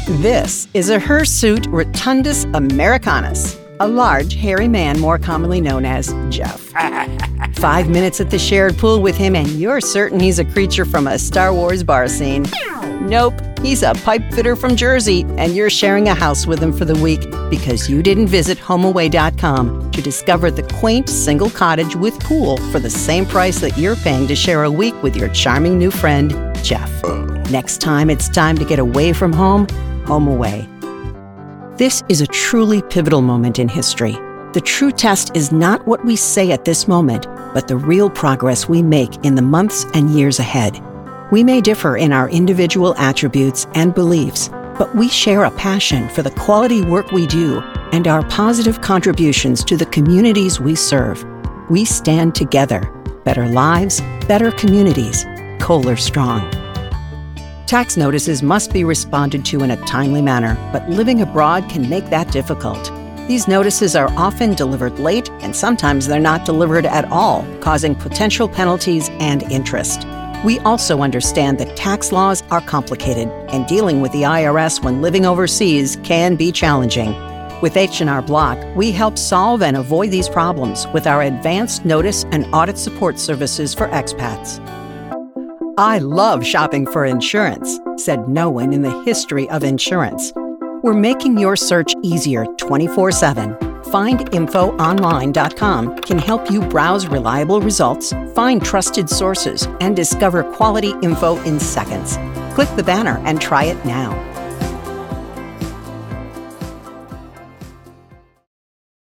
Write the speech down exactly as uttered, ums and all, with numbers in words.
This is a hirsute rotundus americanus, a large, hairy man more commonly known as Jeff. Five minutes at the shared pool with him and you're certain he's a creature from a Star Wars bar scene. Nope, he's a pipe fitter from Jersey, and you're sharing a house with him for the week because you didn't visit home away dot com to discover the quaint single cottage with pool for the same price that you're paying to share a week with your charming new friend, Jeff. Next time it's time to get away from home, Home Away. This is a truly pivotal moment in history. The true test is not what we say at this moment, but the real progress we make in the months and years ahead. We may differ in our individual attributes and beliefs, but we share a passion for the quality work we do and our positive contributions to the communities we serve. We stand together. Better lives, better communities. Kohler Strong. Tax notices must be responded to in a timely manner, but living abroad can make that difficult. These notices are often delivered late, and sometimes they're not delivered at all, causing potential penalties and interest. We also understand that tax laws are complicated, and dealing with the I R S when living overseas can be challenging. With H and R Block, we help solve and avoid these problems with our advanced notice and audit support services for expats. I love shopping for insurance, said no one in the history of insurance. We're making your search easier twenty-four seven. find info online dot com can help you browse reliable results, find trusted sources, and discover quality info in seconds. Click the banner and try it now.